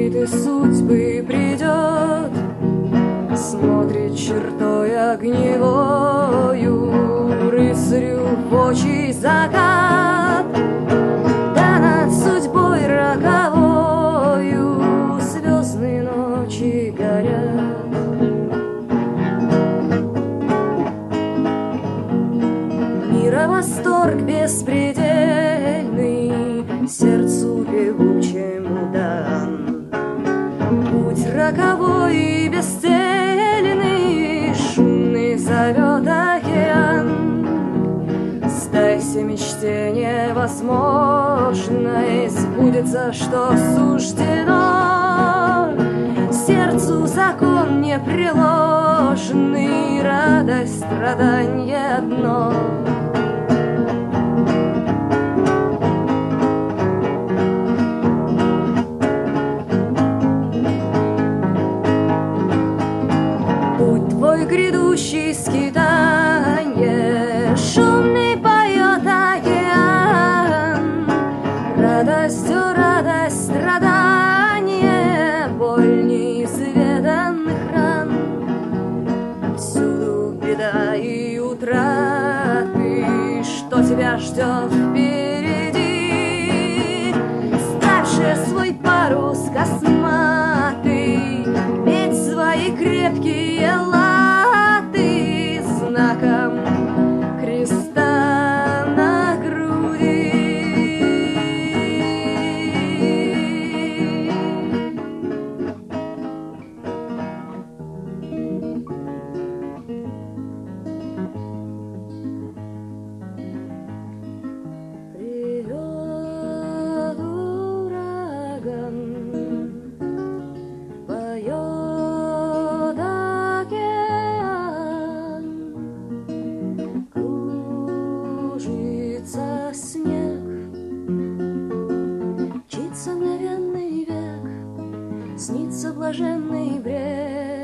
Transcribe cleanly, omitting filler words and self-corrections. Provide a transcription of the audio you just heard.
разбитой судьбы придет, смотрит чертой огневою рыцарю в очи закат, да над судьбой роковою звездные ночи горят. Мира восторг беспредельный сердцу певучему дан, путь роковой и бесцельный шумный зовет океан. Сдайся мечте невозможной, сбудется, что суждено. Сердцу закон непреложный, радость, страданье одно. Путь твой грядущий скитанье, шумный поет океан. Радостью радость, страдание, боль неизведанных ран. Всюду беда и утраты, что тебя ждет впереди. Ставший свой парус косматый, медь свои крепкие латы знаком креста на груди. Придет ураган, поет океан, кружится снег, мчится мгновенный век, снится блаженный бред.